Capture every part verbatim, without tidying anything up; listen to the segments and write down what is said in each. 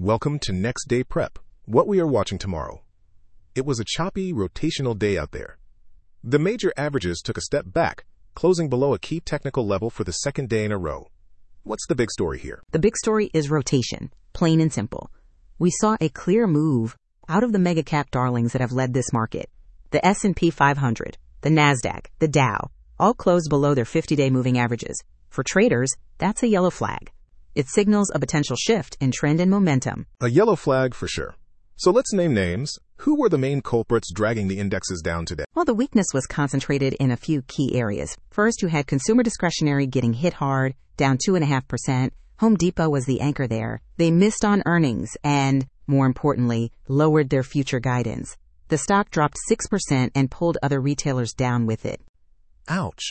Welcome to Next Day Prep, what we are watching tomorrow. It was a choppy, rotational day out there. The major averages took a step back, closing below a key technical level for the second day in a row. What's the big story here? The big story is rotation, plain and simple. We saw a clear move out of the mega cap darlings that have led this market. The S and P five hundred, the NASDAQ, the Dow, all closed below their fifty-day moving averages. For traders, that's a yellow flag. It signals a potential shift in trend and momentum. A yellow flag for sure. So let's name names. Who were the main culprits dragging the indexes down today? Well, the weakness was concentrated in a few key areas. First, you had consumer discretionary getting hit hard, down two point five percent. Home Depot was the anchor there. They missed on earnings and, more importantly, lowered their future guidance. The stock dropped six percent and pulled other retailers down with it. Ouch.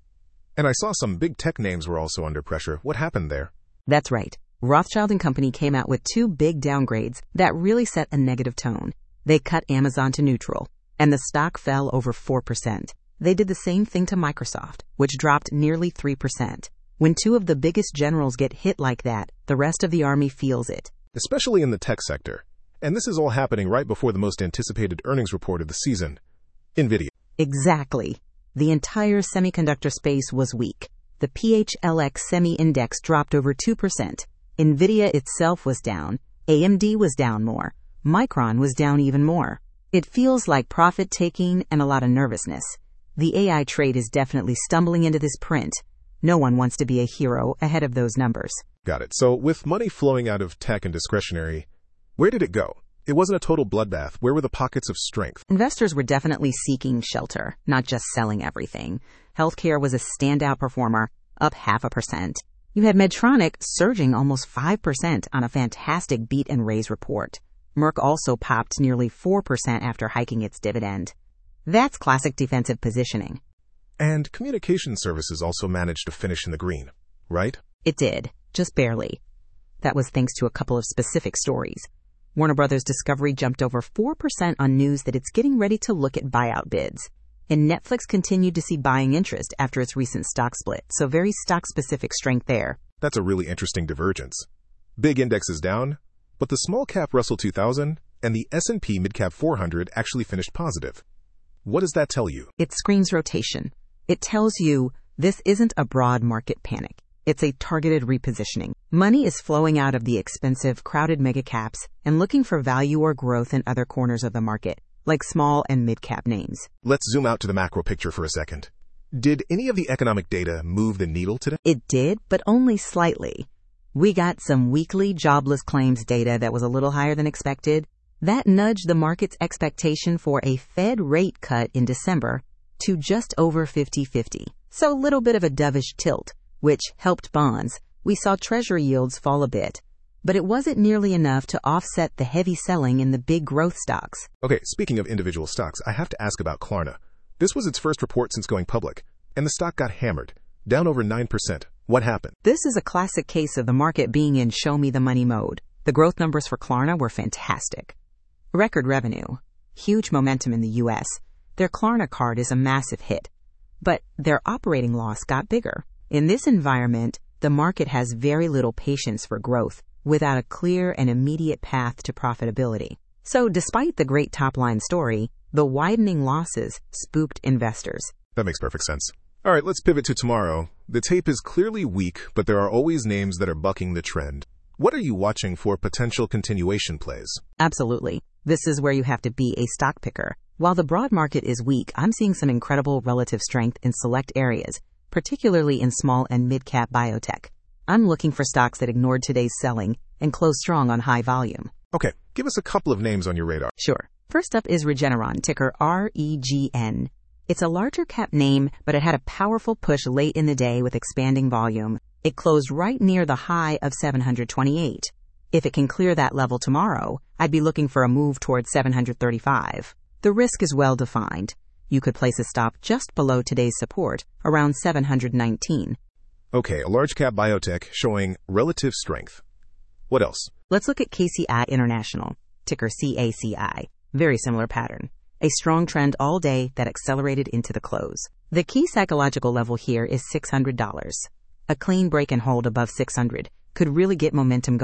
And I saw some big tech names were also under pressure. What happened there? That's right. Rothschild and Company came out with two big downgrades that really set a negative tone. They cut Amazon to neutral, and the stock fell over four percent. They did the same thing to Microsoft, which dropped nearly three percent. When two of the biggest generals get hit like that, the rest of the army feels it. Especially in the tech sector. And this is all happening right before the most anticipated earnings report of the season, NVIDIA. Exactly. The entire semiconductor space was weak. The P H L X Semi Index dropped over two percent. NVIDIA itself was down. A M D was down more. Micron was down even more. It feels like profit-taking and a lot of nervousness. The A I trade is definitely stumbling into this print. No one wants to be a hero ahead of those numbers. Got it. So with money flowing out of tech and discretionary, where did it go? It wasn't a total bloodbath. Where were the pockets of strength? Investors were definitely seeking shelter, not just selling everything. Healthcare was a standout performer, up half a percent. You had Medtronic surging almost five percent on a fantastic beat and raise report. Merck also popped nearly four percent after hiking its dividend. That's classic defensive positioning. And communication services also managed to finish in the green, right? It did, just barely. That was thanks to a couple of specific stories. Warner Brothers Discovery jumped over four percent on news that it's getting ready to look at buyout bids. And Netflix continued to see buying interest after its recent stock split, so very stock-specific strength there. That's a really interesting divergence. Big indexes down, but the small-cap Russell two thousand and the S and P mid-cap four hundred actually finished positive. What does that tell you? It screams rotation. It tells you this isn't a broad market panic. It's a targeted repositioning. Money is flowing out of the expensive, crowded mega caps and looking for value or growth in other corners of the market, like small and mid-cap names. Let's zoom out to the macro picture for a second. Did any of the economic data move the needle today? It did, but only slightly. We got some weekly jobless claims data that was a little higher than expected. That nudged the market's expectation for a Fed rate cut in December to just over fifty-fifty. So a little bit of a dovish tilt, which helped bonds. We saw Treasury yields fall a bit, but it wasn't nearly enough to offset the heavy selling in the big growth stocks. Okay, speaking of individual stocks, I have to ask about Klarna. This was its first report since going public, and the stock got hammered, down over nine percent. What happened? This is a classic case of the market being in show-me-the-money mode. The growth numbers for Klarna were fantastic. Record revenue, huge momentum in the U S. Their Klarna card is a massive hit, but their operating loss got bigger. In this environment, the market has very little patience for growth without a clear and immediate path to profitability. So despite the great top-line story, the widening losses spooked investors. That makes perfect sense. All right, let's pivot to tomorrow. The tape is clearly weak, but there are always names that are bucking the trend. What are you watching for potential continuation plays? Absolutely. This is where you have to be a stock picker. While the broad market is weak, I'm seeing some incredible relative strength in select areas, particularly in small and mid-cap biotech. I'm looking for stocks that ignored today's selling and closed strong on high volume. Okay, give us a couple of names on your radar. Sure. First up is Regeneron, ticker R E G N. It's a larger cap name, but it had a powerful push late in the day with expanding volume. It closed right near the high of seven hundred twenty-eight. If it can clear that level tomorrow, I'd be looking for a move towards seven hundred thirty-five. The risk is well defined. You could place a stop just below today's support, around seven hundred nineteen. Okay, a large cap biotech showing relative strength. What else? Let's look at K C I International, ticker C A C I. Very similar pattern. A strong trend all day that accelerated into the close. The key psychological level here is six hundred dollars. A clean break and hold above six hundred could really get momentum going.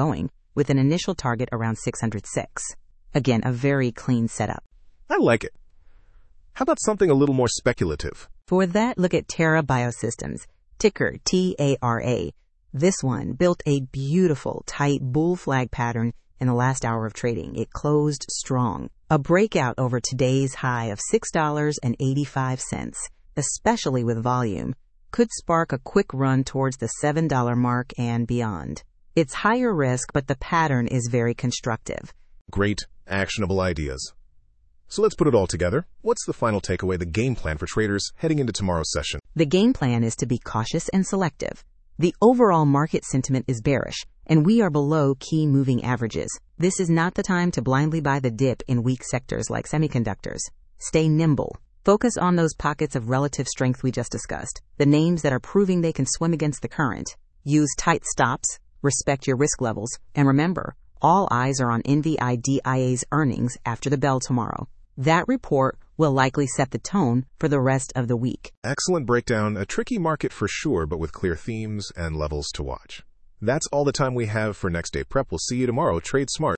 with an initial target around six hundred six. Again, a very clean setup. I like it. How about something a little more speculative? For that, look at Tara Biosystems, ticker T A R A. This one built a beautiful, tight bull flag pattern in the last hour of trading. It closed strong. A breakout over today's high of six dollars and eighty-five cents, especially with volume, could spark a quick run towards the seven dollar mark and beyond. It's higher risk, but the pattern is very constructive. Great, actionable ideas. So let's put it all together. What's the final takeaway, the game plan for traders heading into tomorrow's session? The game plan is to be cautious and selective. The overall market sentiment is bearish, and we are below key moving averages. This is not the time to blindly buy the dip in weak sectors like semiconductors. Stay nimble. Focus on those pockets of relative strength we just discussed, the names that are proving they can swim against the current. Use tight stops, respect your risk levels, and remember, all eyes are on N V I D I A's earnings after the bell tomorrow. That report will likely set the tone for the rest of the week. Excellent breakdown. A tricky market for sure, but with clear themes and levels to watch. That's all the time we have for Next Day Prep. We'll see you tomorrow. Trade smart.